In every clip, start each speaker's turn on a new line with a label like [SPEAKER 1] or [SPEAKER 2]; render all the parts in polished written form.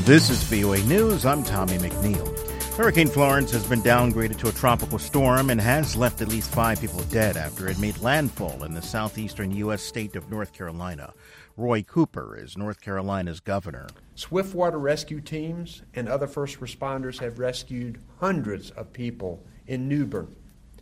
[SPEAKER 1] This is VOA News. I'm Tommy McNeil. Hurricane Florence has been downgraded to a tropical storm and has left at least 5 people dead after it made landfall in the southeastern U.S. state of North Carolina. Roy Cooper is North Carolina's governor.
[SPEAKER 2] Swiftwater rescue teams and other first responders have rescued hundreds of people in New Bern.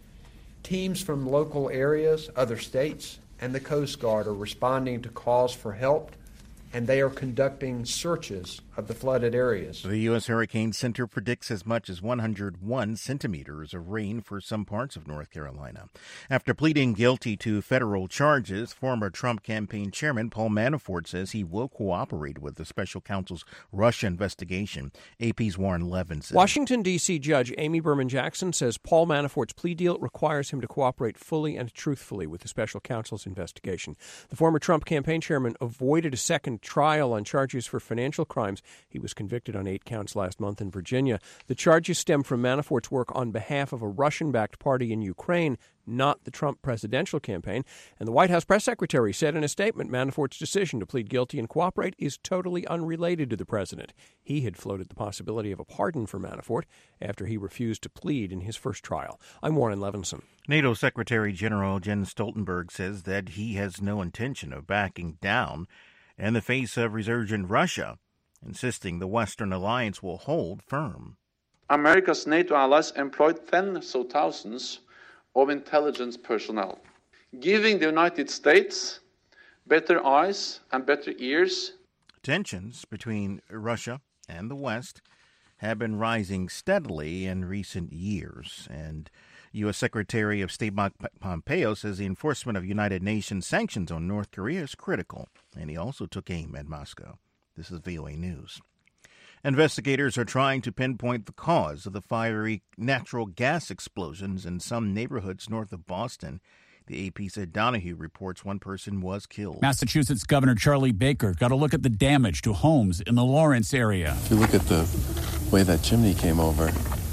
[SPEAKER 2] Teams from local areas, other states, and the Coast Guard are responding to calls for help, and they are conducting searches of the flooded areas.
[SPEAKER 1] The U.S. Hurricane Center predicts as much as 101 centimeters of rain for some parts of North Carolina. After pleading guilty to federal charges, former Trump campaign chairman Paul Manafort says he will cooperate with the special counsel's Russia investigation. AP's Warren Levinson.
[SPEAKER 3] Washington, D.C. Judge Amy Berman Jackson says Paul Manafort's plea deal requires him to cooperate fully and truthfully with the special counsel's investigation. The former Trump campaign chairman avoided a second trial on charges for financial crimes. He was convicted on 8 counts last month in Virginia. The charges stem from Manafort's work on behalf of a Russian-backed party in Ukraine, not the Trump presidential campaign. And the White House press secretary said in a statement Manafort's decision to plead guilty and cooperate is totally unrelated to the president. He had floated the possibility of a pardon for Manafort after he refused to plead in his first trial. I'm Warren Levinson.
[SPEAKER 1] NATO Secretary General Jens Stoltenberg says that he has no intention of backing down in the face of resurgent Russia, insisting the Western alliance will hold firm.
[SPEAKER 4] America's NATO allies employed tens of thousands of intelligence personnel, giving the United States better eyes and better ears.
[SPEAKER 1] Tensions between Russia and the West have been rising steadily in recent years, and U.S. Secretary of State Mike Pompeo says the enforcement of United Nations sanctions on North Korea is critical, and he also took aim at Moscow. This is VOA News. Investigators are trying to pinpoint the cause of the fiery natural gas explosions in some neighborhoods north of Boston. The AP said Donahue reports one person was killed.
[SPEAKER 5] Massachusetts Governor Charlie Baker got a look at the damage to homes in the Lawrence area.
[SPEAKER 6] If you look at the way that chimney came over,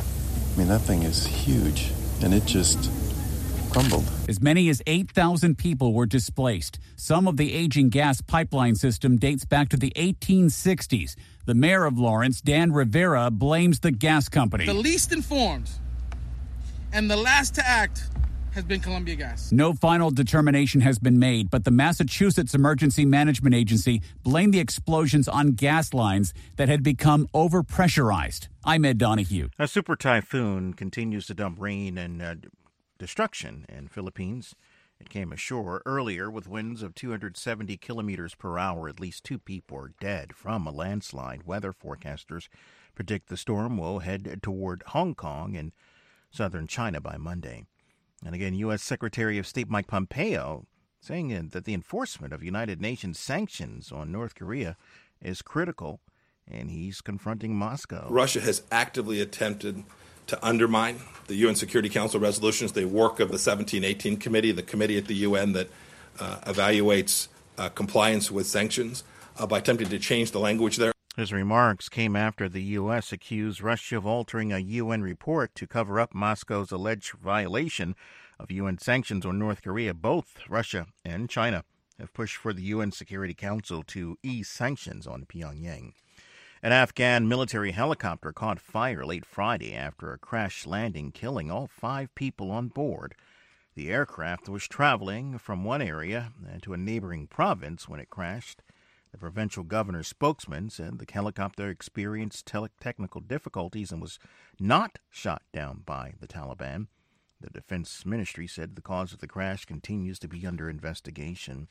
[SPEAKER 6] I mean, that thing is huge. And it just crumbled.
[SPEAKER 5] As many as 8,000 people were displaced. Some of the aging gas pipeline system dates back to the 1860s. The mayor of Lawrence, Dan Rivera, blames the gas company.
[SPEAKER 7] The least informed and the last to act has been Columbia Gas.
[SPEAKER 5] No final determination has been made, but the Massachusetts Emergency Management Agency blamed the explosions on gas lines that had become overpressurized. I'm Ed Donahue.
[SPEAKER 1] A super typhoon continues to dump rain and destruction in Philippines. It came ashore earlier with winds of 270 kilometers per hour. At least 2 people are dead from a landslide. Weather forecasters predict the storm will head toward Hong Kong and southern China by Monday. And again, U.S. Secretary of State Mike Pompeo saying that the enforcement of United Nations sanctions on North Korea is critical, and he's confronting Moscow.
[SPEAKER 8] Russia has actively attempted to undermine the UN Security Council resolutions, the work of the 1718 Committee, the committee at the UN that evaluates compliance with sanctions, by attempting to change the language there.
[SPEAKER 1] His remarks came after the U.S. accused Russia of altering a UN report to cover up Moscow's alleged violation of UN sanctions on North Korea. Both Russia and China have pushed for the UN Security Council to ease sanctions on Pyongyang. An Afghan military helicopter caught fire late Friday after a crash landing, killing all 5 people on board. The aircraft was traveling from one area to a neighboring province when it crashed. The provincial governor's spokesman said the helicopter experienced technical difficulties and was not shot down by the Taliban. The defense ministry said the cause of the crash continues to be under investigation.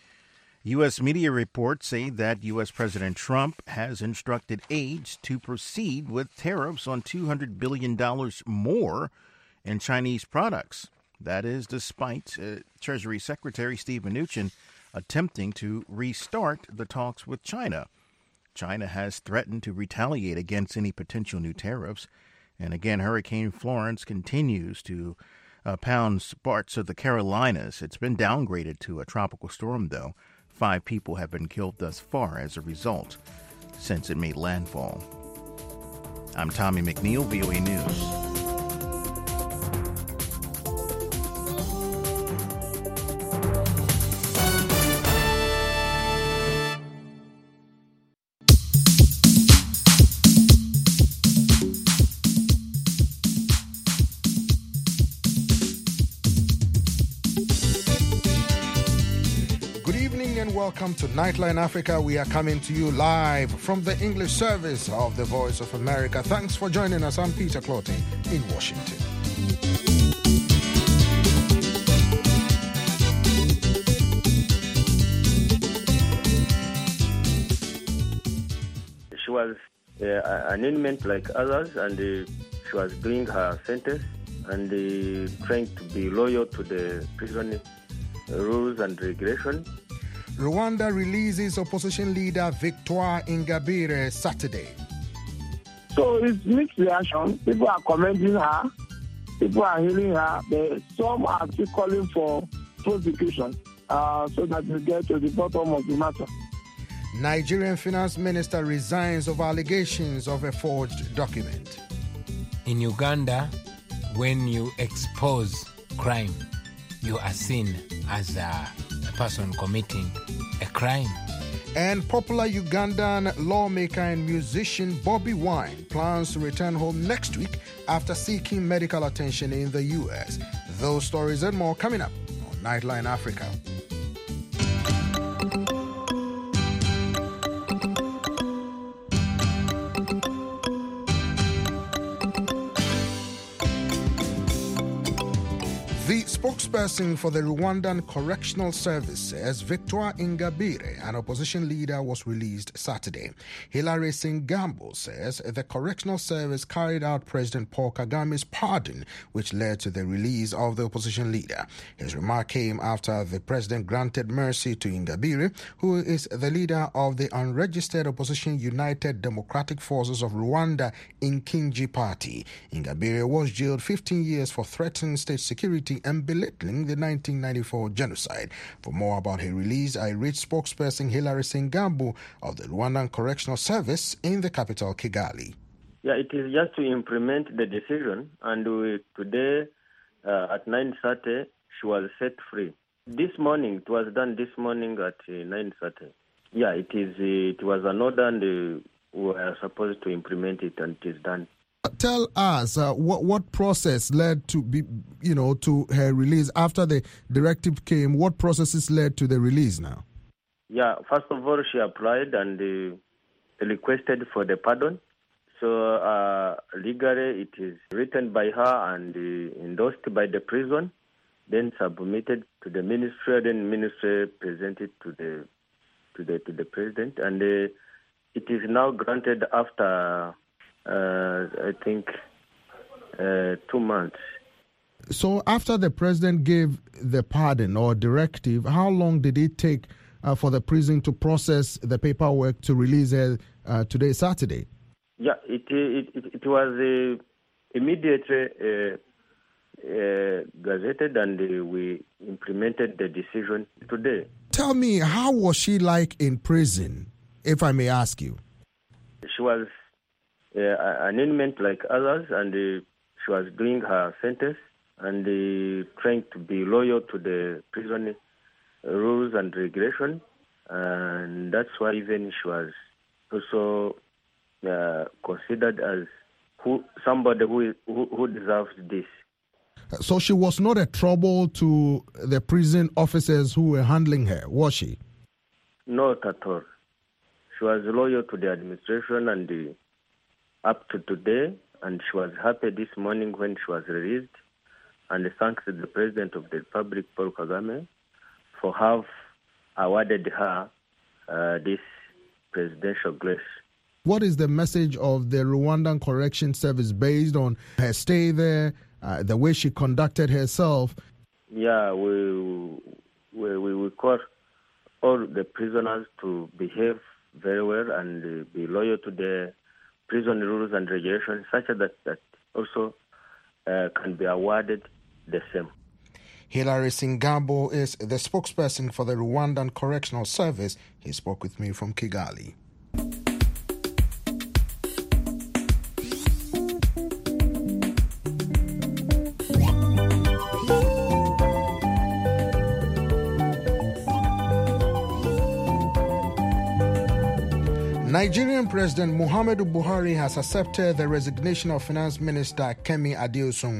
[SPEAKER 1] U.S. media reports say that U.S. President Trump has instructed aides to proceed with tariffs on $200 billion more in Chinese products. That is despite Treasury Secretary Steve Mnuchin attempting to restart the talks with China. China has threatened to retaliate against any potential new tariffs. And again, Hurricane Florence continues to pound parts of the Carolinas. It's been downgraded to a tropical storm, though. 5 people have been killed thus far as a result since it made landfall. I'm Tommy McNeil, VOA News.
[SPEAKER 9] and welcome to Nightline Africa. We are coming to you live from the English service of the Voice of America. Thanks for joining us. I'm Peter Clottey in Washington.
[SPEAKER 10] She was an inmate like others, and she was doing her sentence and trying to be loyal to the prison rules and regulations.
[SPEAKER 9] Rwanda releases opposition leader Victoire Ingabire Saturday.
[SPEAKER 11] So it's mixed reaction. People are commending her, people are healing her, but some are still calling for prosecution so that we get to the bottom of the matter.
[SPEAKER 9] Nigerian finance minister resigns over allegations of a forged document.
[SPEAKER 12] In Uganda, when you expose crime, you are seen as a person committing a crime.
[SPEAKER 9] And popular Ugandan lawmaker and musician Bobby Wine plans to return home next week after seeking medical attention in the U.S. Those stories and more coming up on Nightline Africa. The spokesperson for the Rwandan Correctional Service says Victoire Ingabire, an opposition leader, was released Saturday. Hilary Singambo says the Correctional Service carried out President Paul Kagame's pardon, which led to the release of the opposition leader. His remark came after the president granted mercy to Ingabire, who is the leader of the unregistered opposition United Democratic Forces of Rwanda Inkingi Party. Ingabire was jailed 15 years for threatening state security and belittling the 1994 genocide. For more about her release, I reached spokesperson Hilary Singambo of the Rwandan Correctional Service in the capital, Kigali.
[SPEAKER 10] Yeah, it is just to implement the decision, and today at 9:30, she was set free. This morning, it was done this morning at 9:30. Yeah, it was an order, and we were supposed to implement it, and it is done.
[SPEAKER 9] Tell us what process led to to her release after the directive came. What processes led to the release now?
[SPEAKER 10] Yeah, first of all, she applied and requested for the pardon. So legally, it is written by her and endorsed by the prison, then submitted to the ministry. Then ministry presented to the president, and it is now granted after. I think 2 months.
[SPEAKER 9] So after the president gave the pardon or directive, how long did it take for the prison to process the paperwork to release her today, Saturday?
[SPEAKER 10] Yeah, it was immediately gazetted, and we implemented the decision today.
[SPEAKER 9] Tell me, how was she like in prison, if I may ask you?
[SPEAKER 10] She was an inmate like others, and she was doing her sentence and trying to be loyal to the prison rules and regulations, and that's why even she was also considered as somebody who deserves this.
[SPEAKER 9] So she was not a trouble to the prison officers who were handling her, was she?
[SPEAKER 10] Not at all. She was loyal to the administration and up to today, and she was happy this morning when she was released, and thanks to the President of the Republic, Paul Kagame, for have awarded her this presidential grace.
[SPEAKER 9] What is the message of the Rwandan Correction Service based on her stay there, the way she conducted herself?
[SPEAKER 10] Yeah, we call all the prisoners to behave very well and be loyal to the prison rules and regulations, such that also can be awarded the same.
[SPEAKER 9] Hilary Singambo is the spokesperson for the Rwandan Correctional Service. He spoke with me from Kigali. Nigerian President Muhammadu Buhari has accepted the resignation of Finance Minister Kemi Adeosun.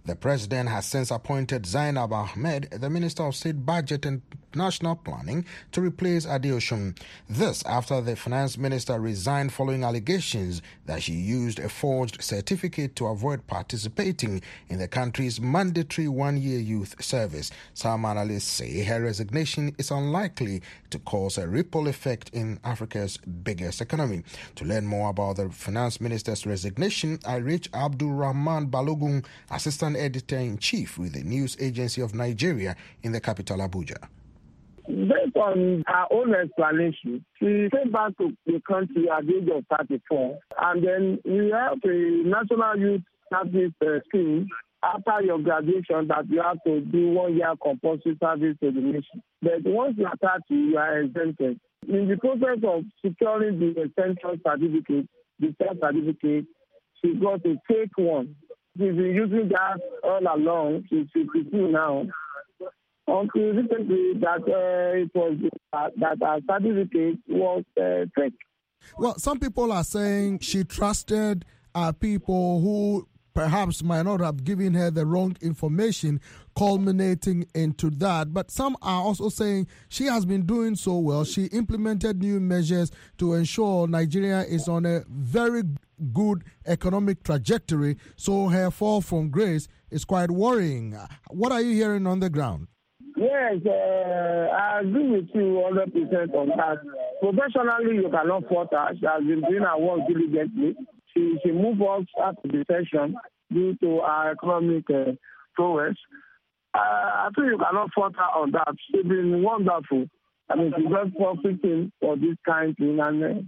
[SPEAKER 9] The president has since appointed Zainab Ahmed, the Minister of State Budget and National Planning, to replace Adeosun. This after the finance minister resigned following allegations that she used a forged certificate to avoid participating in the country's mandatory one-year youth service. Some analysts say her resignation is unlikely to cause a ripple effect in Africa's biggest economy. To learn more about the finance minister's resignation, I reached Abdul Rahman Balogun, Assistant Editor-in-Chief with the News Agency of Nigeria in the capital, Abuja.
[SPEAKER 11] Based on her own explanation, she came back to the country at the age of 34. And then we have a National Youth Service scheme after your graduation that you have to do 1 year compulsory service to the nation. But once you are 30, you are exempted. In the process of securing the essential certificate, the self certificate, she got a fake one. She's been using that all along. She's 52 now. Until recently, that it was that our certificate was fake.
[SPEAKER 13] Well, some people are saying she trusted people who perhaps might not have given her the wrong information, culminating into that. But some are also saying she has been doing so well. She implemented new measures to ensure Nigeria is on a very good economic trajectory. So her fall from grace is quite worrying. What are you hearing on the ground?
[SPEAKER 11] Yes, I agree with you 100% on that. Professionally, you cannot fault her. She has been doing her work diligently. She moved us after the session due to our economic prowess. I think you cannot fault her on that. She's been wonderful. I mean, she's just profiting for this kind of thing. And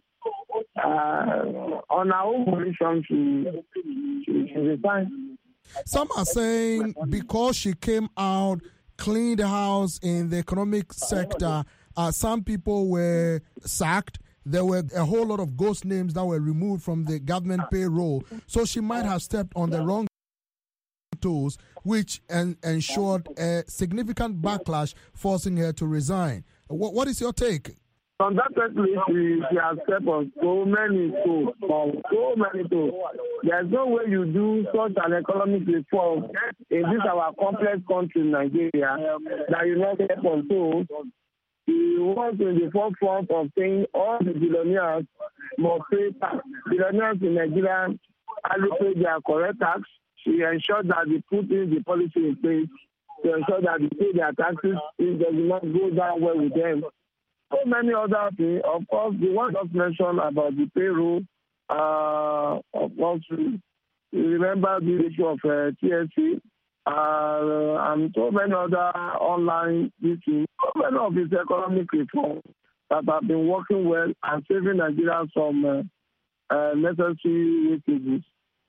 [SPEAKER 11] on her own position, she resigned.
[SPEAKER 13] Some are saying because she came out, cleaned house in the economic sector, some people were sacked. There were a whole lot of ghost names that were removed from the government payroll. So she might have stepped on the wrong toes, which ensured a significant backlash, forcing her to resign. What is your take?
[SPEAKER 11] Undoubtedly, she has stepped on so many toes. There's no way you do such an economic reform in this our complex country, Nigeria, that you not step on toes. He was in the forefront of saying all the billionaires must pay tax. Billionaires in Nigeria only pay their correct tax. She ensured that they put in the policy in place to ensure that they pay their taxes if they do not go down well with them. So many other things. Of course, the one just mentioned about the payroll. Of course, we remember the issue of TSC and so many other online issues. So many of these economic reforms that have been working well and saving Nigeria from necessary wastages.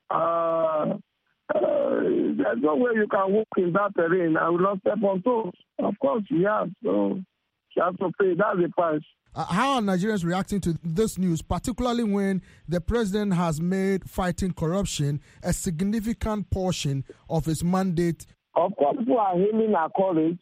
[SPEAKER 11] There's no way you can walk in that terrain and will not step on toes. Of course, we have. So you have to pay. That's the price.
[SPEAKER 13] How are Nigerians reacting to this news, particularly when the president has made fighting corruption a significant portion of his mandate?
[SPEAKER 11] Of course, people are hailing our courage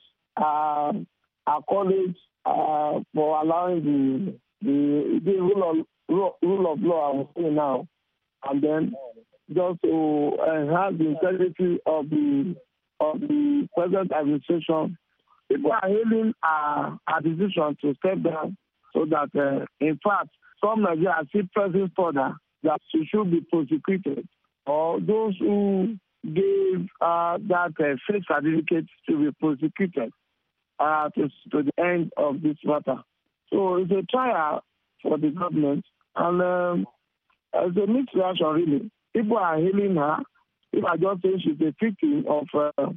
[SPEAKER 11] for allowing the rule of law, I would say now, and then just to enhance the integrity of the present administration. People are hailing our decision to step down so that, in fact, some Nigerians are still pressing further that she should be prosecuted, or those who gave that fake certificate to be prosecuted to the end of this matter. So it's a trial for the government, and it's a mixed reaction, really. People are hailing her. People are just saying she's a victim of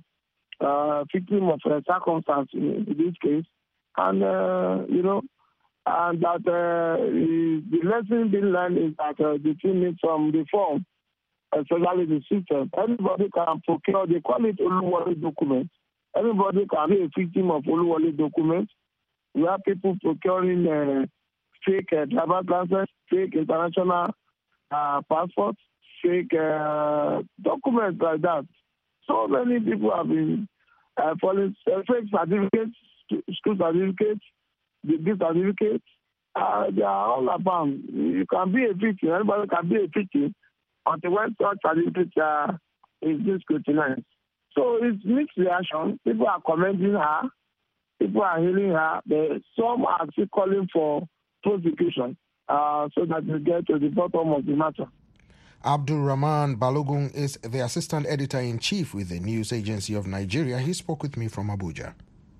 [SPEAKER 11] circumstance in this case, and and that the lesson being learned is that the team needs some reform, especially the system. Everybody can procure. They call it Oluwole document. Everybody can be a victim of Oluwole document. We have people procuring fake driver's license, fake international passports, fake documents like that. So many people have been falling fake certificates, school certificates, degree certificates. They are all abound. You can be a victim. Everybody can be a victim until when such certificates is being scrutinized. So it's mixed reaction. People are commending her. People are healing her. Some are still calling for prosecution so that we get to the bottom of the matter.
[SPEAKER 9] Abdul Rahman Balogun is the assistant editor-in-chief with the news agency of Nigeria. He spoke with me from Abuja.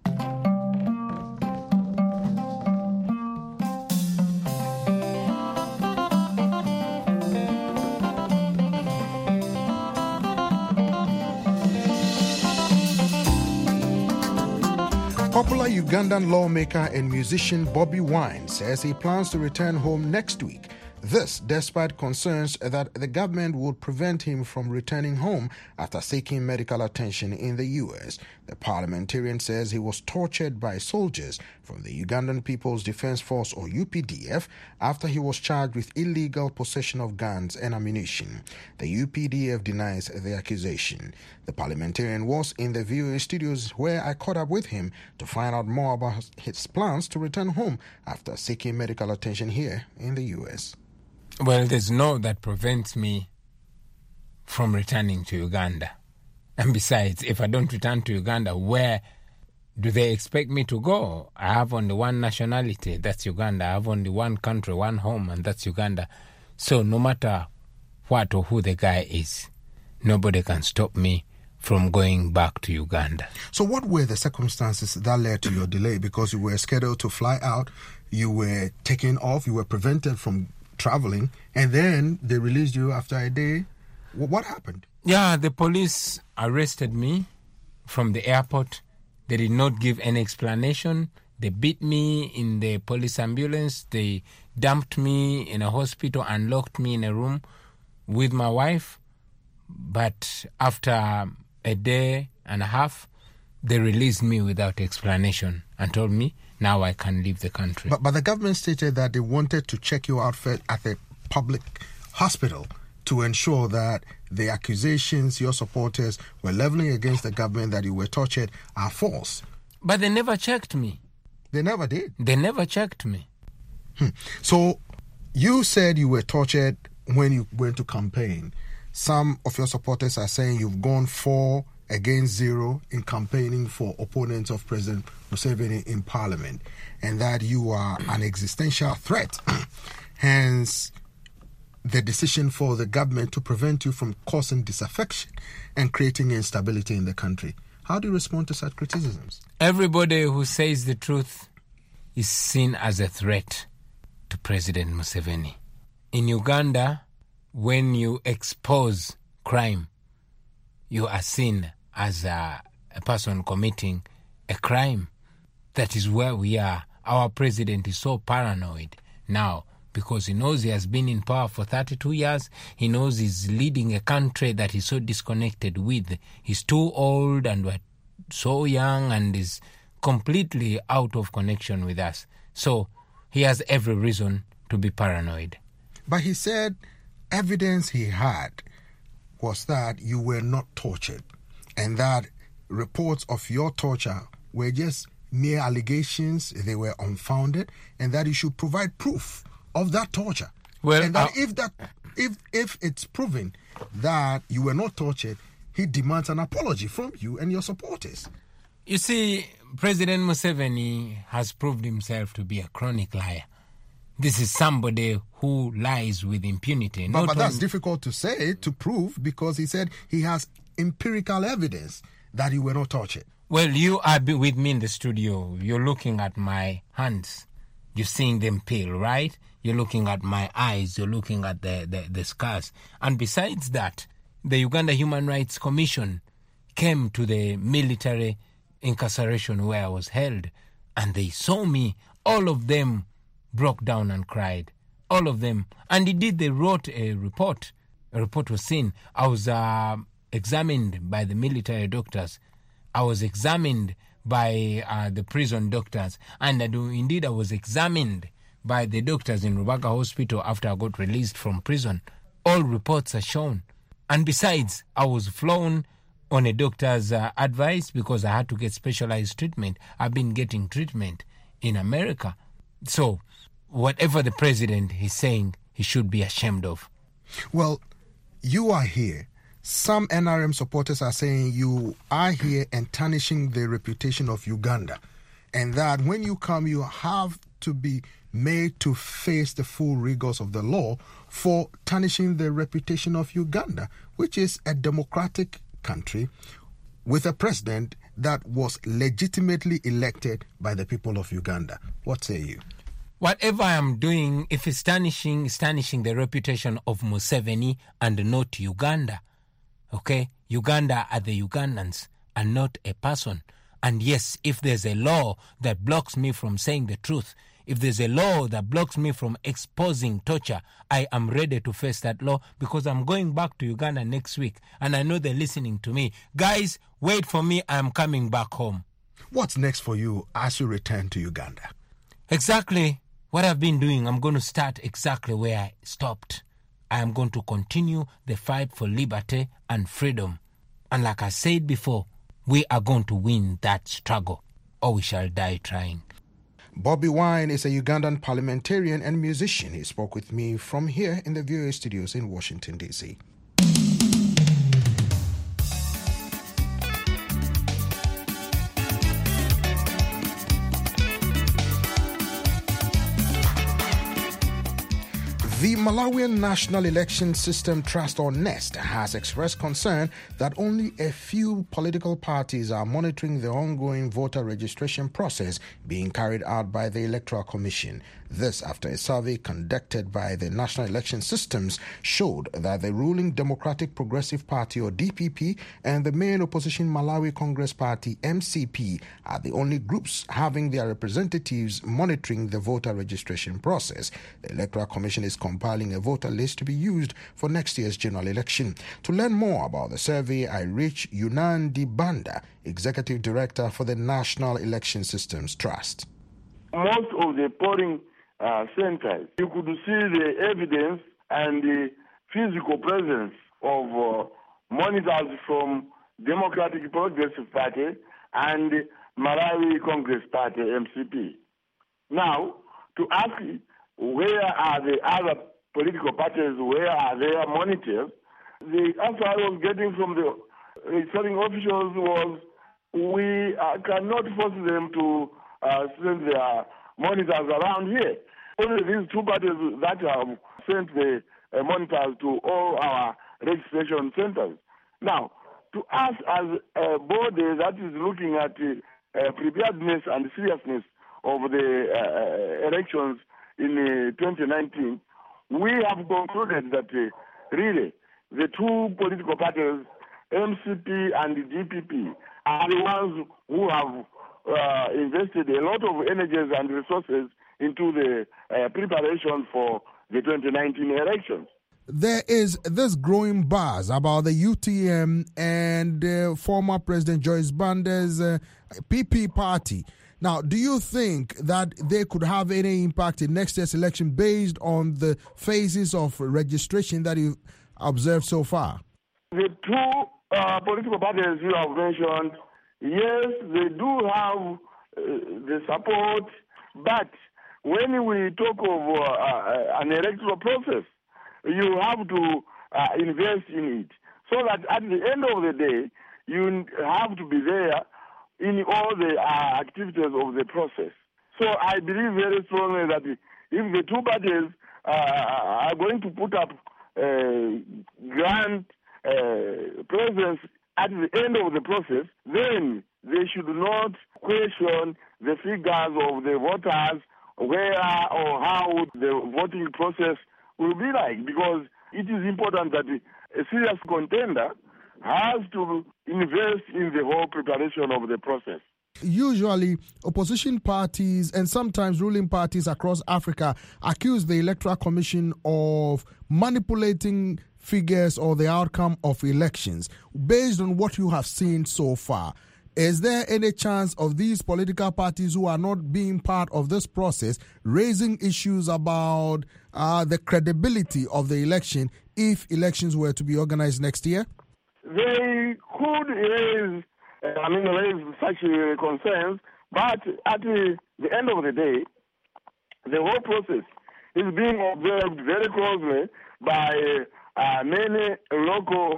[SPEAKER 9] Popular Ugandan lawmaker and musician Bobi Wine says he plans to return home next week. This despite concerns that the government would prevent him from returning home after seeking medical attention in the U.S. The parliamentarian says he was tortured by soldiers from the Ugandan People's Defense Force, or UPDF, after he was charged with illegal possession of guns and ammunition. The UPDF denies the accusation. The parliamentarian was in the VOA studios where I caught up with him to find out more about his plans to return home after seeking medical attention here in the U.S.
[SPEAKER 12] Well, there's no that prevents me from returning to Uganda. And besides, if I don't return to Uganda, where do they expect me to go? I have only one nationality, that's Uganda. I have only one country, one home, and that's Uganda. So no matter what or who the guy is, nobody can stop me from going back to Uganda.
[SPEAKER 9] So what were the circumstances that led to your delay? Because you were scheduled to fly out, you were taken off, you were prevented from traveling, and then they released you after a day. What happened?
[SPEAKER 12] Yeah, the police arrested me from the airport. They did not give any explanation. They beat me in the police ambulance. They dumped me in a hospital and locked me in a room with my wife. But after a day and a half, they released me without explanation and told me now I can leave the country.
[SPEAKER 9] But the government stated that they wanted to check you out at a public hospital to ensure that the accusations your supporters were leveling against the government that you were tortured are false.
[SPEAKER 12] But they never checked me.
[SPEAKER 9] They never did?
[SPEAKER 12] They never checked me.
[SPEAKER 9] So you said you were tortured when you went to campaign. Some of your supporters are saying you've gone 4 against 0 in campaigning for opponents of President Museveni in Parliament, and that you are an existential threat. Hence, the decision for the government to prevent you from causing disaffection and creating instability in the country. How do you respond to such criticisms?
[SPEAKER 12] Everybody who says the truth is seen as a threat to President Museveni. In Uganda, when you expose crime, you are seen as a person committing a crime. That is where we are. Our president is so paranoid now because he knows he has been in power for 32 years. He knows he's leading a country that he's so disconnected with. He's too old and we're so young and is completely out of connection with us. So he has every reason to be paranoid.
[SPEAKER 9] But he said evidence he had was that you were not tortured and that reports of your torture were just mere allegations, they were unfounded, and that you should provide proof of that torture. Well, and that if it's proven that you were not tortured, he demands an apology from you and your supporters.
[SPEAKER 12] You see, President Museveni has proved himself to be a chronic liar. This is somebody who lies with impunity.
[SPEAKER 9] But that's difficult to say, to prove, because he said he has empirical evidence that you were not tortured.
[SPEAKER 12] Well, you are with me in the studio. You're looking at my hands. You're seeing them peel, right? You're looking at my eyes. You're looking at the scars. And besides that, the Uganda Human Rights Commission came to the military incarceration where I was held, and they saw me. All of them broke down and cried. All of them. And indeed, they wrote a report. A report was seen. I was examined by the military doctors. I was examined by the prison doctors. And indeed, I was examined by the doctors in Rubaga Hospital after I got released from prison. All reports are shown. And besides, I was flown on a doctor's advice because I had to get specialized treatment. I've been getting treatment in America. So, whatever the president is saying, he should be ashamed of.
[SPEAKER 9] Well, you are here Some NRM supporters are saying you are here and tarnishing the reputation of Uganda, and that when you come, you have to be made to face the full rigors of the law for tarnishing the reputation of Uganda, which is a democratic country with a president that was legitimately elected by the people of Uganda. What say you?
[SPEAKER 12] Whatever I'm doing, if it's tarnishing the reputation of Museveni and not Uganda. Okay? Uganda are the Ugandans and not a person. And yes, if there's a law that blocks me from saying the truth, if there's a law that blocks me from exposing torture, I am ready to face that law because I'm going back to Uganda next week and I know they're listening to me. Guys, wait for me. I'm coming back home.
[SPEAKER 9] What's next for you as you return to Uganda?
[SPEAKER 12] Exactly what I've been doing. I'm going to start exactly where I stopped. I am going to continue the fight for liberty and freedom. And like I said before, we are going to win that struggle or we shall die trying.
[SPEAKER 9] Bobby Wine is a Ugandan parliamentarian and musician. He spoke with me from here in the VOA studios in Washington, D.C. The Malawian National Election System Trust, or NEST, has expressed concern that only a few political parties are monitoring the ongoing voter registration process being carried out by the Electoral Commission. This after a survey conducted by the National Election Systems showed that the ruling Democratic Progressive Party, or DPP, and the main opposition Malawi Congress Party, MCP, are the only groups having their representatives monitoring the voter registration process. The Electoral Commission is compiling a voter list to be used for next year's general election. To learn more about the survey, I reached Yunandi Banda, Executive Director for the National Election Systems Trust.
[SPEAKER 11] Most of the polling centers, you could see the evidence and the physical presence of monitors from Democratic Progressive Party and Malawi Congress Party, MCP. Now, to ask where are the other political parties, where are their monitors, the answer I was getting from the registering officials was we cannot force them to send their monitors around here. Only these two parties that have sent the monitors to all our registration centers. Now, to us as a body that is looking at preparedness and seriousness of the elections in 2019, we have concluded that really the two political parties, MCP and the DPP, are the ones who have invested a lot of energies and resources into the preparation for the 2019 elections.
[SPEAKER 13] There is this growing buzz about the UTM and former President Joyce Banda's PP party. Now, do you think that they could have any impact in next year's election based on the phases of registration that you observed so far?
[SPEAKER 11] The two political parties you have mentioned, yes, they do have the support, but when we talk of an electoral process, you have to invest in it. So that at the end of the day, you have to be there in all the activities of the process. So I believe very strongly that if the two parties are going to put up grand presence at the end of the process, then they should not question the figures of the voters, where or how the voting process will be like, because it is important that a serious contender has to invest in the whole preparation of the process.
[SPEAKER 13] Usually, opposition parties and sometimes ruling parties across Africa accuse the Electoral Commission of manipulating figures or the outcome of elections. Based on what you have seen so far, is there any chance of these political parties who are not being part of this process raising issues about the credibility of the election if elections were to be organized next year?
[SPEAKER 11] They could raise such concerns, but at the end of the day, the whole process is being observed very closely by many local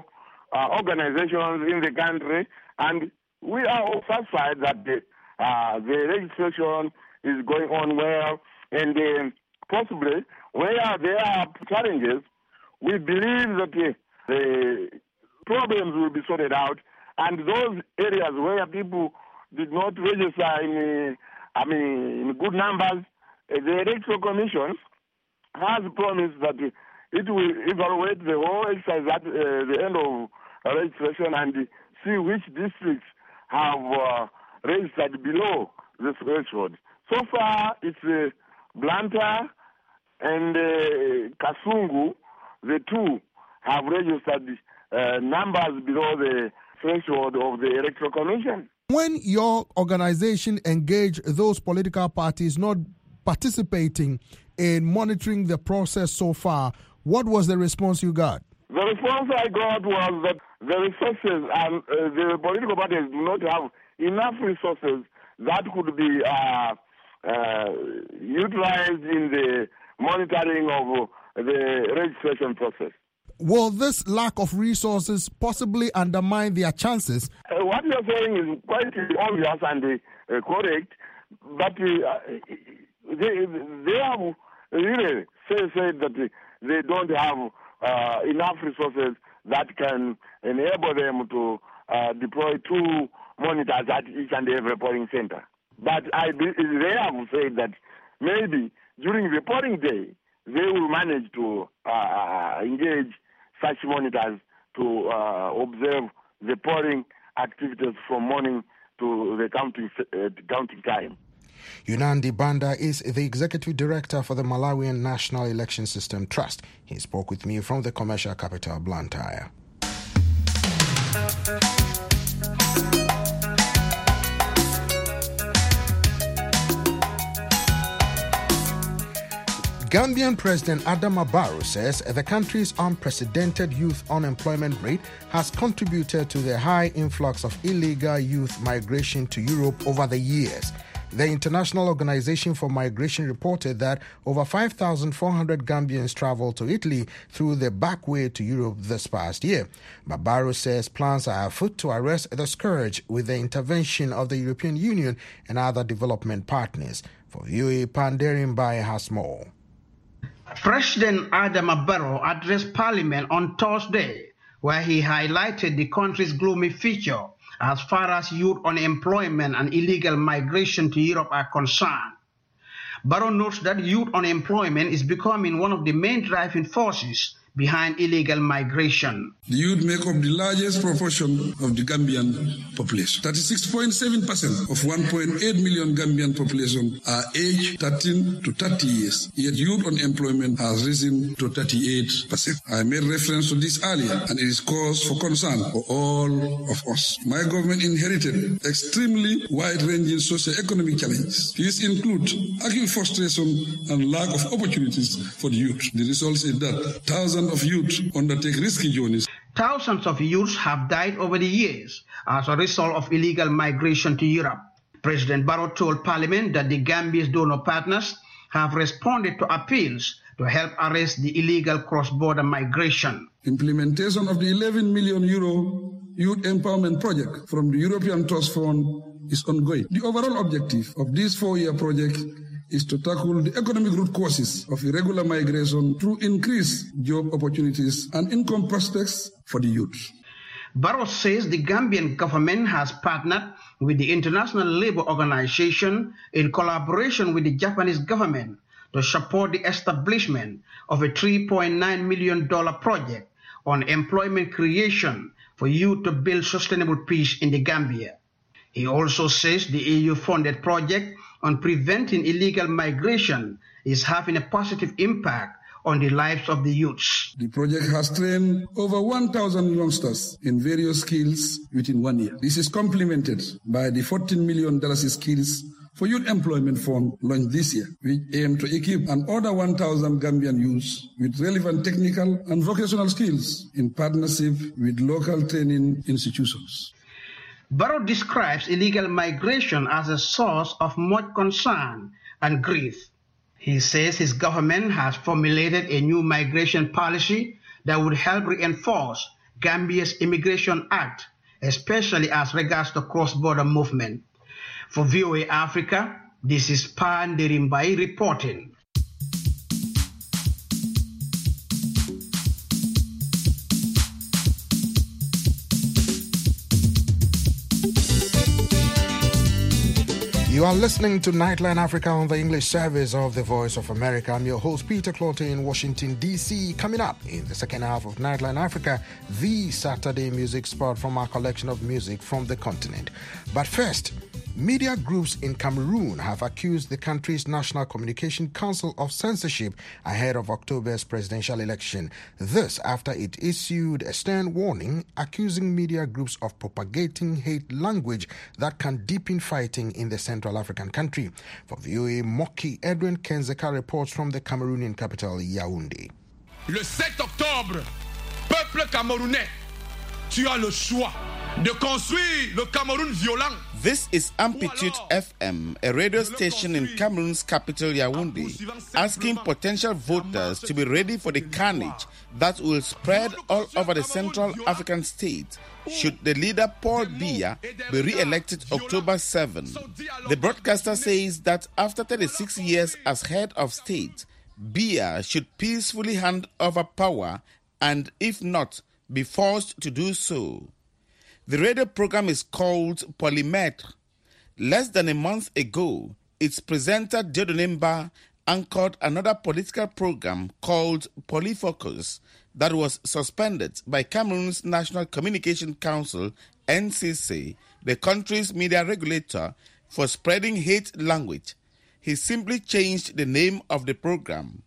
[SPEAKER 11] organizations in the country, and we are all satisfied that the registration is going on well, and possibly where there are challenges, we believe that the problems will be sorted out, and those areas where people did not register in good numbers, the Electoral Commission has promised that it will evaluate the whole exercise at the end of registration and see which districts have registered below the threshold. So far, it's Blantyre and Kasungu, the two have registered numbers below the threshold of the Electoral Commission.
[SPEAKER 13] When your organization engaged those political parties not participating in monitoring the process so far, what was the response you got?
[SPEAKER 11] The response I got was that the resources and the political parties do not have enough resources that could be utilized in the monitoring of the registration process.
[SPEAKER 13] Will this lack of resources possibly undermine their chances?
[SPEAKER 11] What you're saying is quite obvious and correct, but they have really said that they don't have enough resources that can enable them to deploy 2 monitors at each and every polling center. But they have said that maybe during the polling day, they will manage to engage such monitors to observe the polling activities from morning to the counting time.
[SPEAKER 9] Unandi Banda is the executive director for the Malawian National Election System Trust. He spoke with me from the commercial capital, Blantyre. Gambian President Adama Barrow says the country's unprecedented youth unemployment rate has contributed to the high influx of illegal youth migration to Europe over the years. The International Organization for Migration reported that over 5,400 Gambians traveled to Italy through the back way to Europe this past year. But Barrow says plans are afoot to arrest the scourge with the intervention of the European Union and other development partners. For VOA, Panderimbai has more.
[SPEAKER 14] President Adama Barrow addressed Parliament on Thursday, where he highlighted the country's gloomy future as far as youth unemployment and illegal migration to Europe are concerned. Barrow notes that youth unemployment is becoming one of the main driving forces behind illegal migration.
[SPEAKER 15] The youth make up the largest proportion of the Gambian population. 36.7% of 1.8 million Gambian population are aged 13 to 30 years, yet youth unemployment has risen to 38%. I made reference to this earlier, and it is cause for concern for all of us. My government inherited extremely wide-ranging socio-economic challenges. These include acute frustration and lack of opportunities for the youth. The result is that thousands of youth undertake risky journeys.
[SPEAKER 14] Thousands of youths have died over the years as a result of illegal migration to Europe. President Barrow told Parliament that the Gambia's donor partners have responded to appeals to help arrest the illegal cross-border migration.
[SPEAKER 15] Implementation of the €11 million Youth Empowerment Project from the European Trust Fund is ongoing. The overall objective of this 4-year project is to tackle the economic root causes of irregular migration through increased job opportunities and income prospects for the youth.
[SPEAKER 14] Barrow says the Gambian government has partnered with the International Labour Organization in collaboration with the Japanese government to support the establishment of a $3.9 million project on employment creation for youth to build sustainable peace in the Gambia. He also says the EU-funded project on preventing illegal migration is having a positive impact on the lives of the youths.
[SPEAKER 15] The project has trained over 1,000 youngsters in various skills within 1 year. This is complemented by the $14 million Skills for Youth Employment Fund launched this year, which aim to equip another 1,000 Gambian youths with relevant technical and vocational skills in partnership with local training institutions.
[SPEAKER 14] Barrow describes illegal migration as a source of much concern and grief. He says his government has formulated a new migration policy that would help reinforce Gambia's Immigration Act, especially as regards the cross-border movement. For VOA Africa, this is Pan Derimbai reporting.
[SPEAKER 9] You are listening to Nightline Africa on the English service of the Voice of America. I'm your host, Peter Clotte in Washington, D.C. Coming up in the second half of Nightline Africa, the Saturday music spot from our collection of music from the continent. But first, media groups in Cameroon have accused the country's National Communication Council of censorship ahead of October's presidential election. This after it issued a stern warning accusing media groups of propagating hate language that can deepen fighting in the Central African country. For VOA Moki, Edwin Kenzeka reports from the Cameroonian capital, Yaoundé.
[SPEAKER 16] Le 7 octobre, peuple camerounais, tu as le choix de construire le Cameroun violent.
[SPEAKER 17] This is Amplitude FM, a radio station in Cameroon's capital Yaoundé, asking potential voters to be ready for the carnage that will spread all over the Central African state should the leader Paul Biya be re-elected October 7. The broadcaster says that after 36 years as head of state, Biya should peacefully hand over power and, if not, be forced to do so. The radio program is called Polymètre. Less than a month ago, its presenter Dieudonné Mba anchored another political program called Polyfocus that was suspended by Cameroon's National Communication Council, NCC, the country's media regulator, for spreading hate language. He simply changed the name of the program.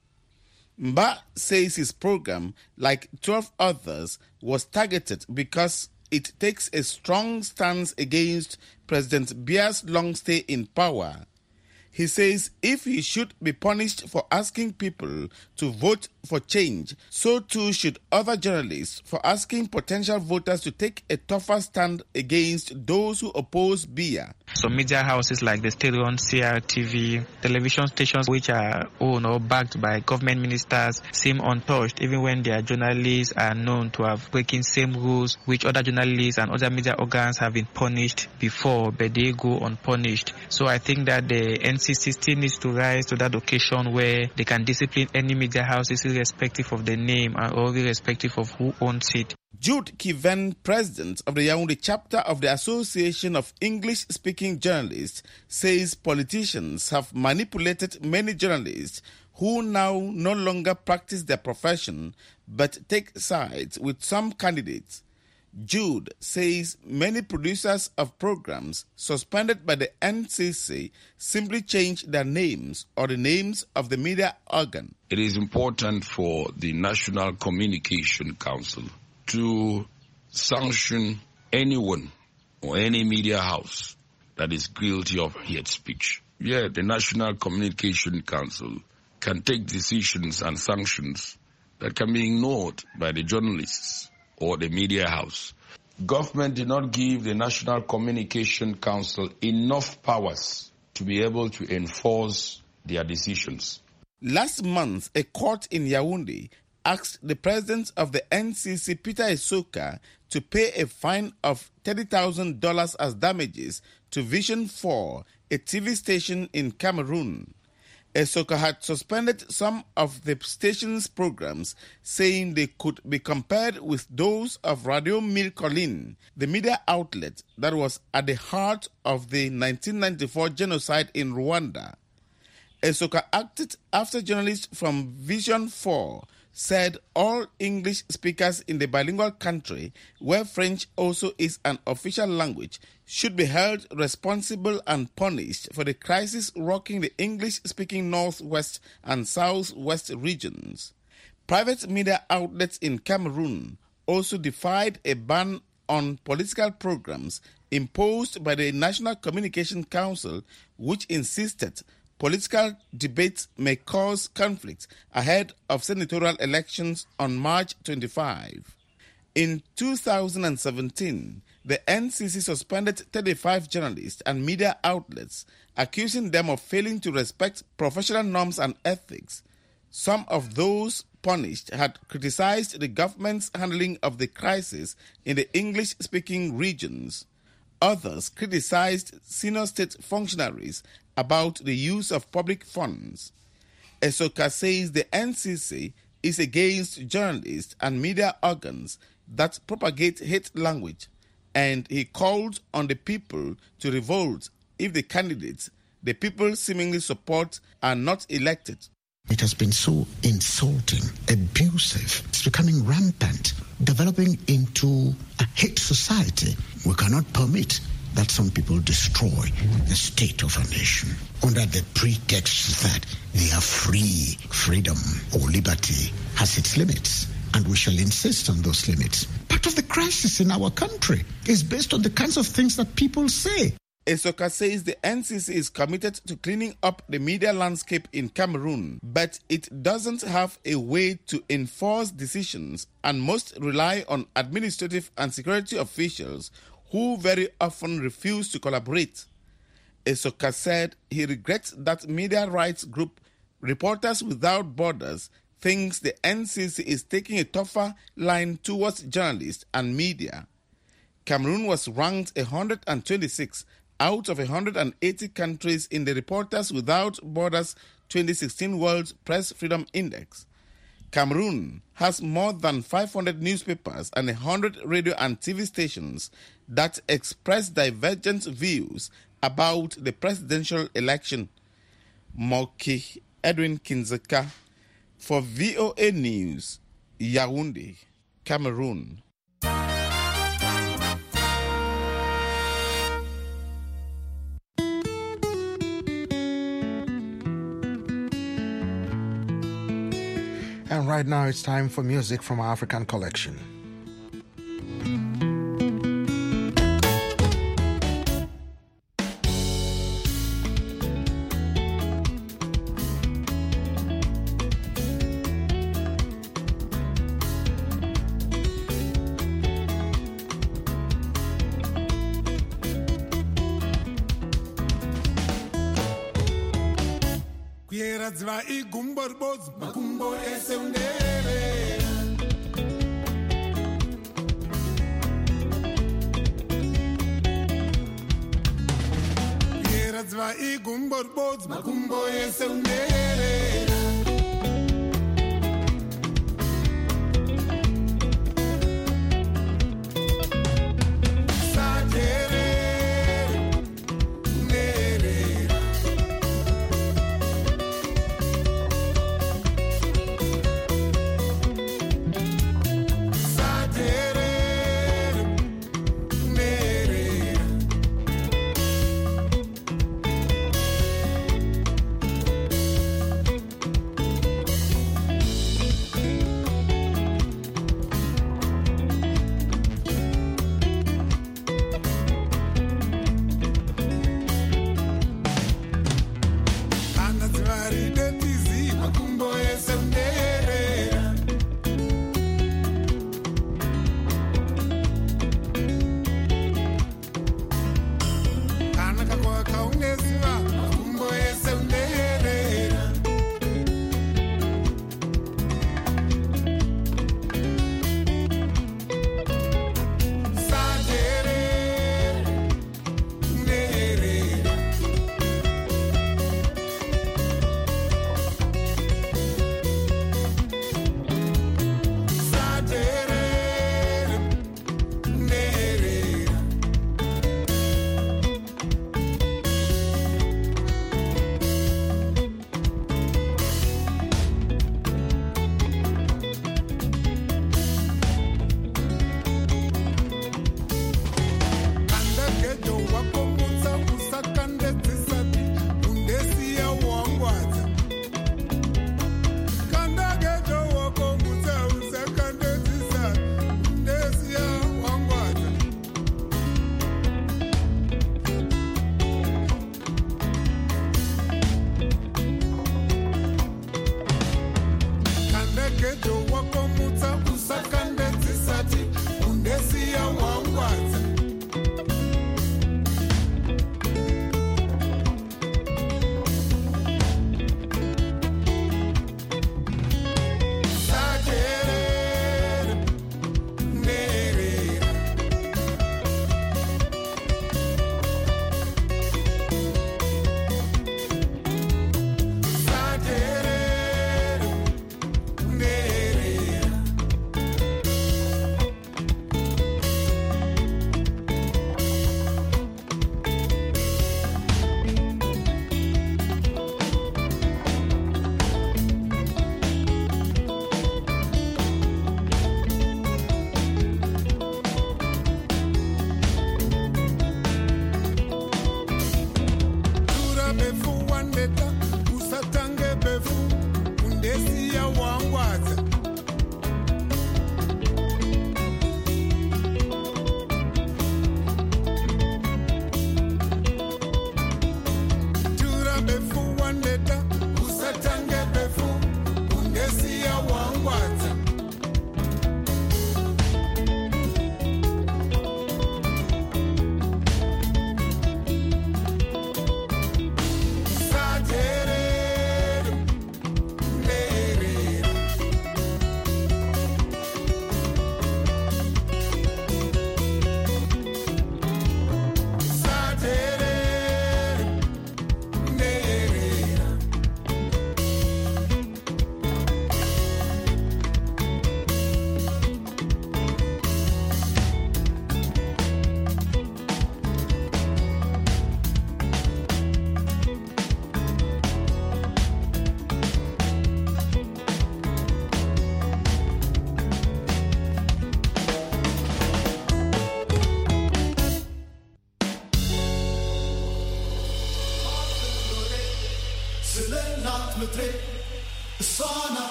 [SPEAKER 17] Mba says his program, like 12 others, was targeted because it takes a strong stance against President Biya's long stay in power. He says if he should be punished for asking people to vote for change, so too should other journalists for asking potential voters to take a tougher stand against those who oppose Biya.
[SPEAKER 18] Some media houses like the state-run CRTV, television stations which are owned or backed by government ministers seem untouched, even when their journalists are known to have breaking same rules which other journalists and other media organs have been punished before, but they go unpunished. So I think that the NCC still needs to rise to that occasion where they can discipline any media houses irrespective of the name or irrespective of who owns it.
[SPEAKER 17] Jude Kiven, president of the Yaoundé chapter of the Association of English-Speaking Journalists, says politicians have manipulated many journalists who now no longer practice their profession but take sides with some candidates. Jude says many producers of programs suspended by the NCC simply change their names or the names of the media organ.
[SPEAKER 19] It is important for the National Communication Council to sanction anyone or any media house that is guilty of hate speech. Yeah, the National Communication Council can take decisions and sanctions that can be ignored by the journalists or the media house. Government did not give the National Communication Council enough powers to be able to enforce their decisions.
[SPEAKER 17] Last month, a court in Yaoundé asked the president of the NCC, Peter Esoka, to pay a fine of $30,000 as damages to Vision 4, a TV station in Cameroon. Esoka had suspended some of the station's programs, saying they could be compared with those of Radio Mille Collines, the media outlet that was at the heart of the 1994 genocide in Rwanda. Esoka acted after journalists from Vision 4 said all English speakers in the bilingual country, where French also is an official language, should be held responsible and punished for the crisis rocking the English-speaking Northwest and Southwest regions. Private media outlets in Cameroon also defied a ban on political programs imposed by the National Communication Council, which insisted political debates may cause conflict ahead of senatorial elections on March 25. In 2017, the NCC suspended 35 journalists and media outlets, accusing them of failing to respect professional norms and ethics. Some of those Punished had criticized the government's handling of the crisis in the English-speaking regions. Others criticized senior state functionaries about the use of public funds. Esoka says the NCC is against journalists and media organs that propagate hate language, and he called on the people to revolt if the candidates the people seemingly support are not elected.
[SPEAKER 20] It has been so insulting, abusive. It's becoming rampant, developing into a hate society. We cannot permit that some people destroy the state of a nation under the pretext that they are free. Freedom or liberty has its limits, and we shall insist on those limits. Part of the crisis in our country is based on the kinds of things that people say.
[SPEAKER 17] Esoka says the NCC is committed to cleaning up the media landscape in Cameroon, but it doesn't have a way to enforce decisions and must rely on administrative and security officials who very often refuse to collaborate. Esoka said he regrets that media rights group Reporters Without Borders thinks the NCC is taking a tougher line towards journalists and media. Cameroon was ranked 126 out of 180 countries in the Reporters Without Borders 2016 World Press Freedom Index. Cameroon has more than 500 newspapers and 100 radio and TV stations that express divergent views about the presidential election. Moki Edwin Kinzeka for VOA News, Yaoundé, Cameroon.
[SPEAKER 9] And right now it's time for music from our African collection.
[SPEAKER 21] Zva igumbor boz makumbo ese undere Yera zva igumbor boz makumbo ese undere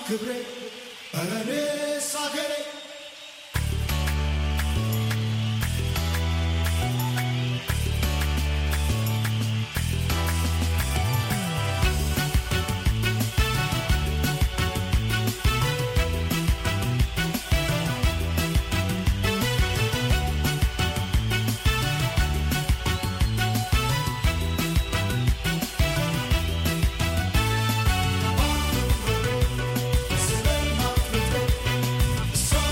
[SPEAKER 21] ክብሬ እኔስ አገሬ So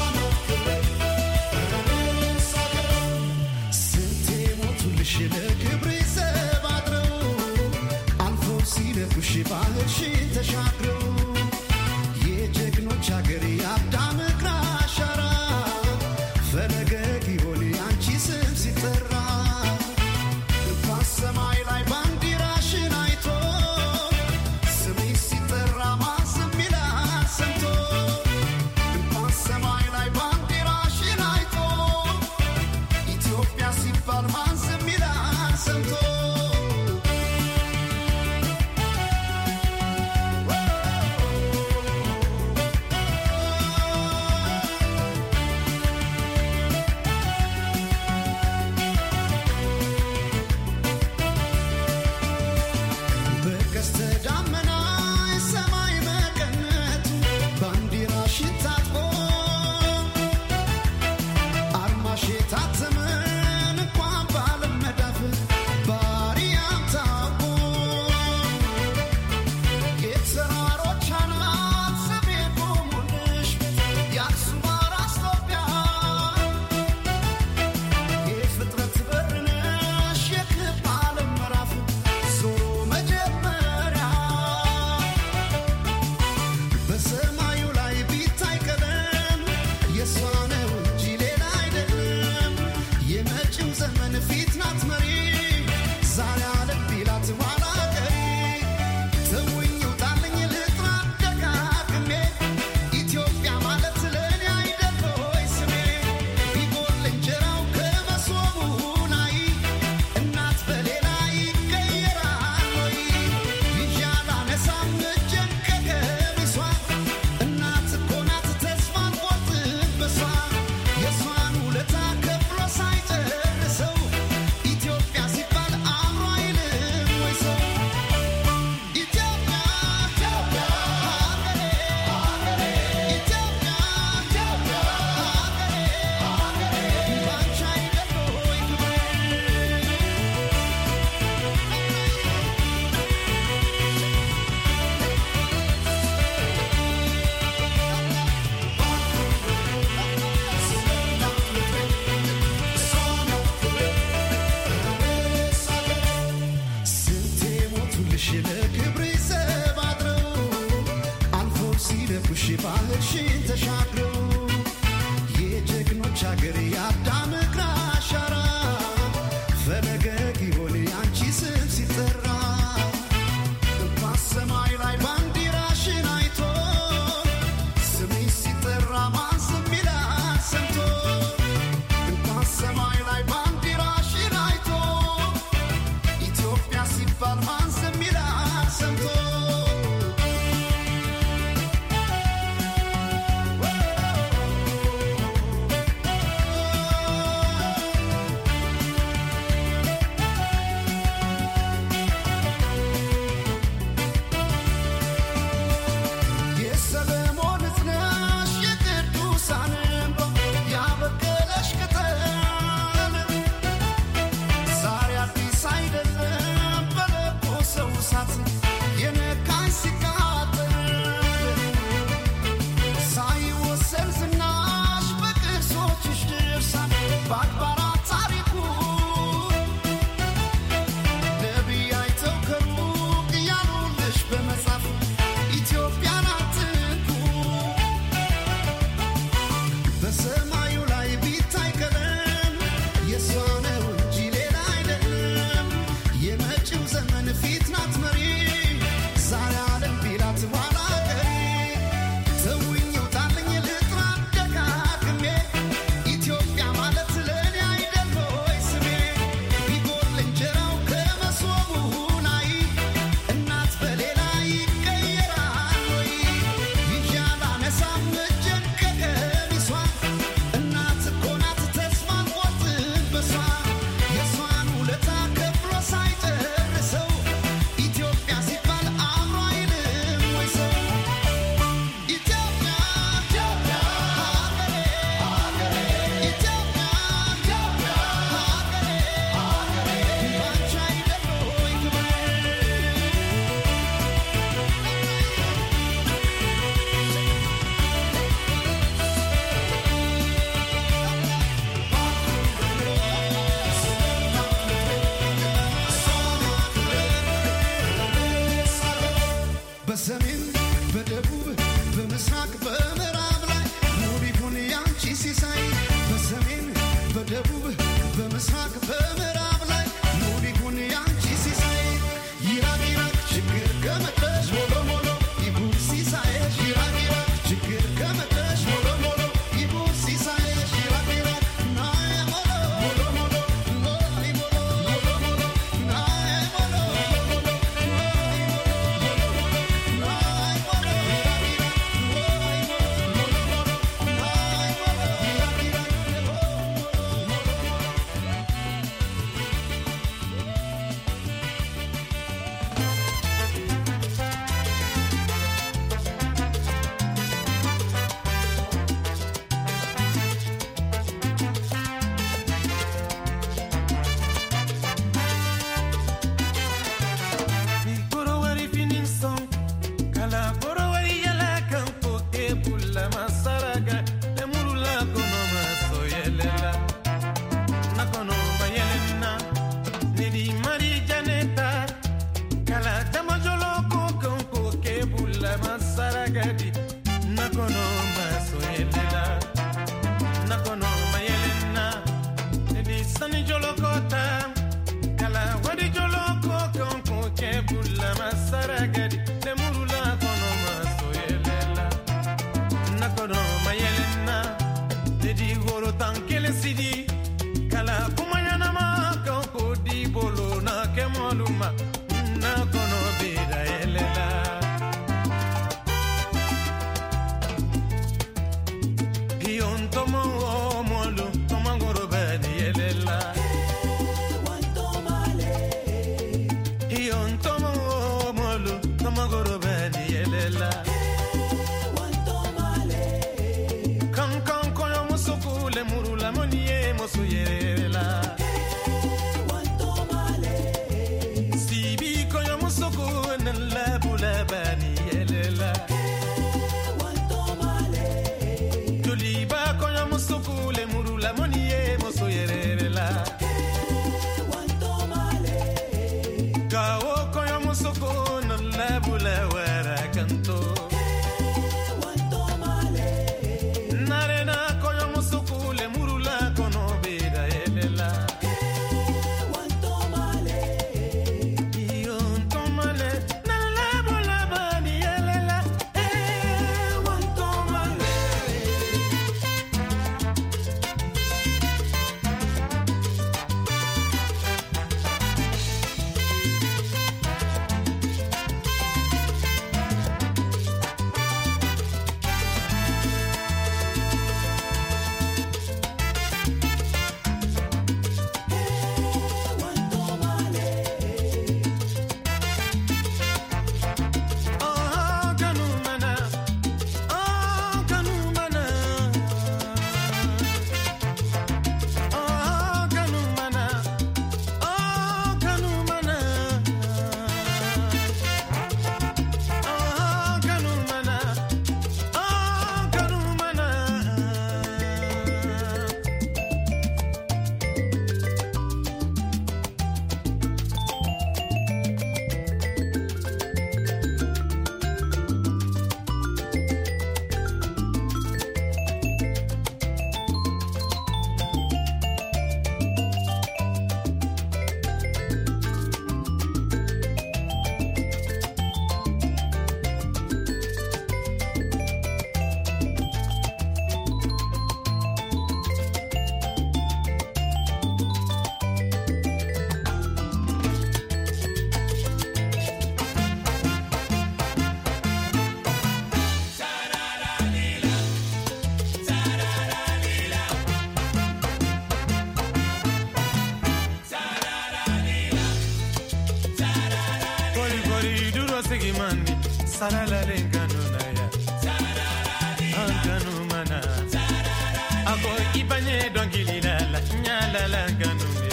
[SPEAKER 2] sigimani sarala lengano na ya anganu mana ako ibanye dongili la nyala la nganu me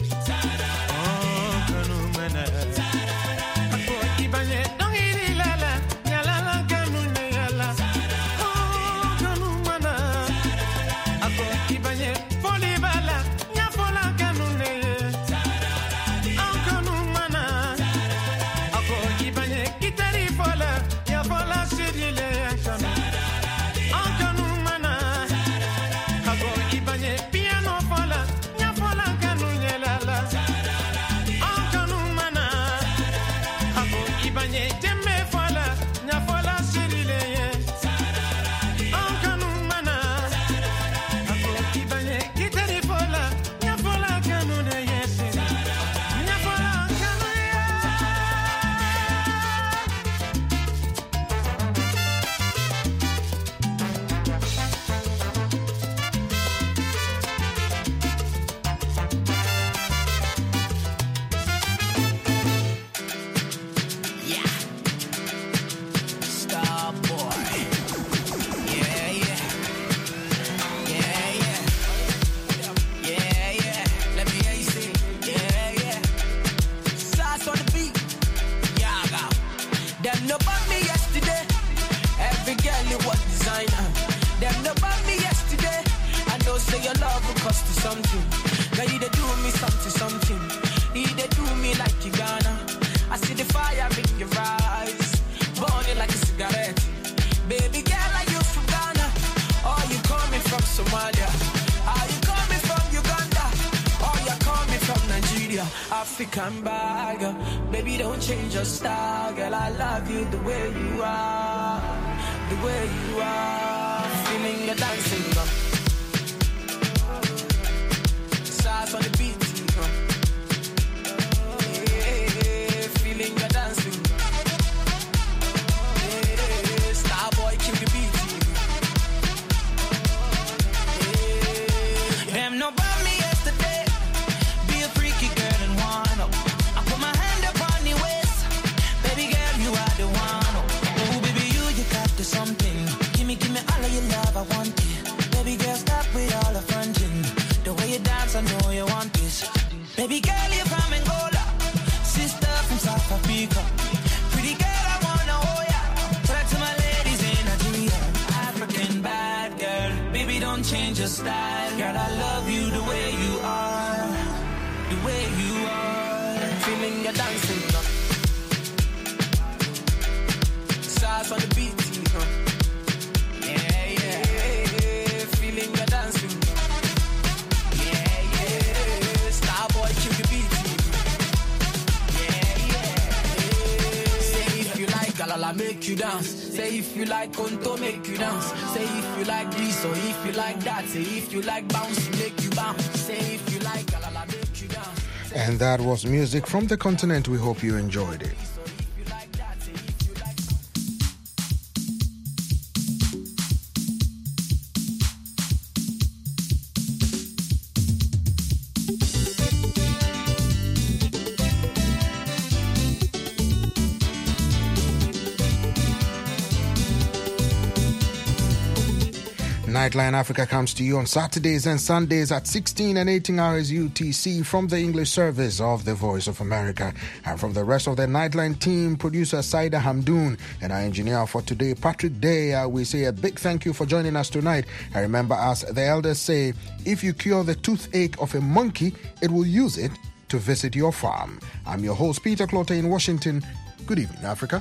[SPEAKER 2] anganu mana ako ibanye dongili la nyala la nganu ne yala anganu mana ako ibanye foli bala nya fola nganu ne anganu mana ako ibanye kitari fola ya fola sirile anganu anganu mana ako ibanye piano fola nya fola nganu ne la anganu mana ako ibanye jemme fola nya fola sirile anganu mana ako ibanye kitari fola nya fola nganu ne nya fola nganu
[SPEAKER 22] Star boy. Yeah, yeah. Yeah, yeah. Yeah, yeah. Let me hear you say, yeah, yeah. Sauce on the beat. Yaga. Them no bought me yesterday. Every girl it was designer. Them no bought me yesterday. I know say your love will cost you something. Now you they do me something. You they do me like you gonna. I see the fire in your eyes. Burning like a cigarette. Baby girl, are you from Ghana? Or you coming from Somalia? Are you coming from Uganda? Or you coming from Nigeria? African bag. Baby, don't change your style. Girl, I love you the way you are. The way you are. Feeling the dancing. Sauce on the beat. Yeah, feeling the dancing. Yeah, star boy, kill the beat. Yeah. Them no bought me yesterday. Be a freaky girl and one up. I put my hand up on your waist. Baby girl, you are the one. Oh, baby, you got the something. Give me all of your love, I want it. Baby girl, stop with all the fronting. The way you dance, I know you want this. Baby girl, you're from Angola. Sister from South Africa. Pretty girl, I wanna hold ya. Talk to my ladies in Nigeria. African bad girl. Baby, don't change your style. Girl, I love you the way you are. The way you are. Feeling your dancing. Sauce on the beat. Yeah, yeah. Feeling your dancing. Yeah, yeah. Star boy, kill the beat. Yeah, yeah. Say if you like Galala, make you dance. Say if you like Konto, make you dance. Say if you like this or if you like that. Say if you like bounce, make you bounce. Say if you like Galala, make you dance.
[SPEAKER 9] And that was music from the continent. We hope you enjoyed it. Nightline Africa comes to you on Saturdays and Sundays at 16 and 18 hours UTC from the English service of the Voice of America. And from the rest of the Nightline team, producer Saida Hamdoun and our engineer for today, Patrick Day, we say a big thank you for joining us tonight. And remember, as the elders say, if you cure the toothache of a monkey, it will use it to visit your farm. I'm your host, Peter Clotte in Washington. Good evening, Africa.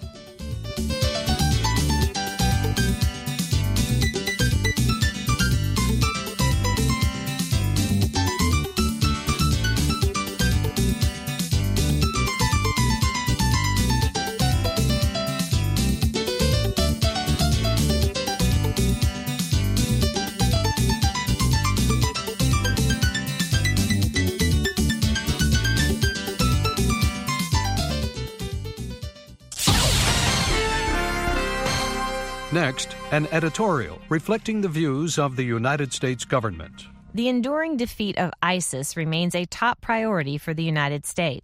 [SPEAKER 23] Next, an editorial reflecting the views of the United States government.
[SPEAKER 24] The enduring defeat of ISIS remains a top priority for the United States.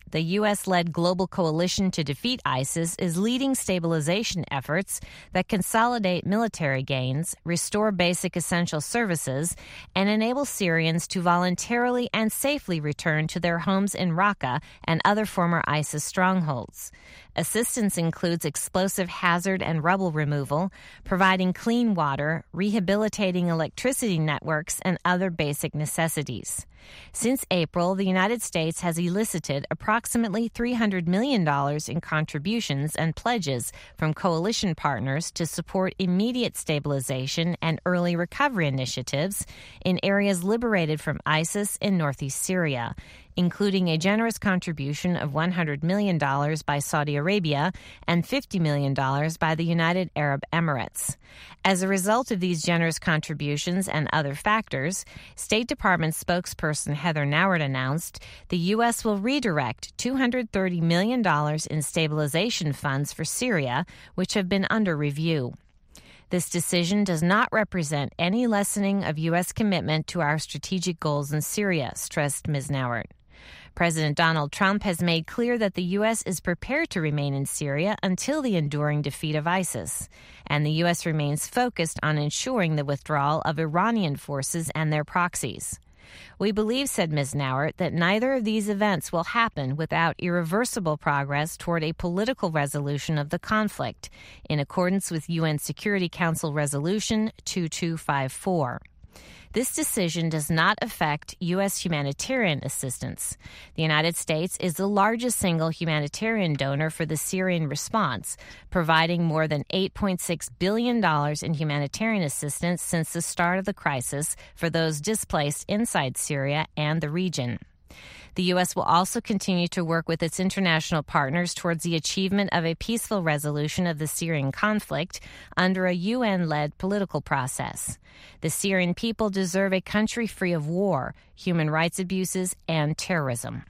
[SPEAKER 3] the U.S.-led global coalition to defeat ISIS is leading stabilization efforts that consolidate military gains, restore basic essential services, and enable Syrians to voluntarily and safely return to their homes in Raqqa and other former ISIS strongholds. Assistance includes explosive hazard and rubble removal, providing clean water, rehabilitating electricity networks, and other basic necessities. Since April, the United States has elicited approximately $300 million in contributions and pledges from coalition partners to support immediate stabilization and early recovery initiatives in areas liberated from ISIS in northeast Syria, including a generous contribution of $100 million by Saudi Arabia and $50 million by the United Arab Emirates. As a result of these generous contributions and other factors, State Department spokesperson Heather Nauert announced the U.S. will redirect $230 million in stabilization funds for Syria, which have been under review. This decision does not represent any lessening of U.S. commitment to our strategic goals in Syria, stressed Ms. Nauert. President Donald Trump has made clear that the U.S. is prepared to remain in Syria until the enduring defeat of ISIS, and the U.S. remains focused on ensuring the withdrawal of Iranian forces and their proxies. We believe, said Ms. Nauert, that neither of these events will happen without irreversible progress toward a political resolution of the conflict, in accordance with UN Security Council Resolution 2254. This decision does not affect U.S. humanitarian assistance. The United States is the largest single humanitarian donor for the Syrian response, providing more than $8.6 billion in humanitarian assistance since the start of the crisis for those displaced inside Syria and the region. The U.S. will also continue to work with its international partners towards the achievement of a peaceful resolution of the Syrian conflict under a UN-led political process. The Syrian people deserve a country free of war, human rights abuses, and terrorism.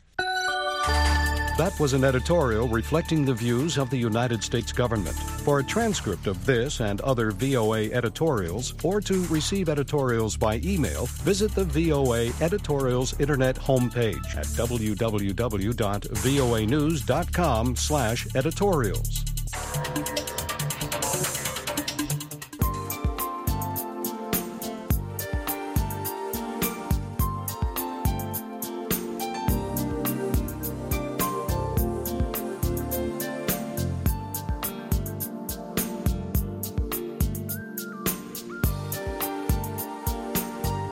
[SPEAKER 23] That was an editorial reflecting the views of the United States government. For a transcript of this and other VOA editorials, or to receive editorials by email, visit the VOA Editorials Internet homepage at www.voanews.com/editorials.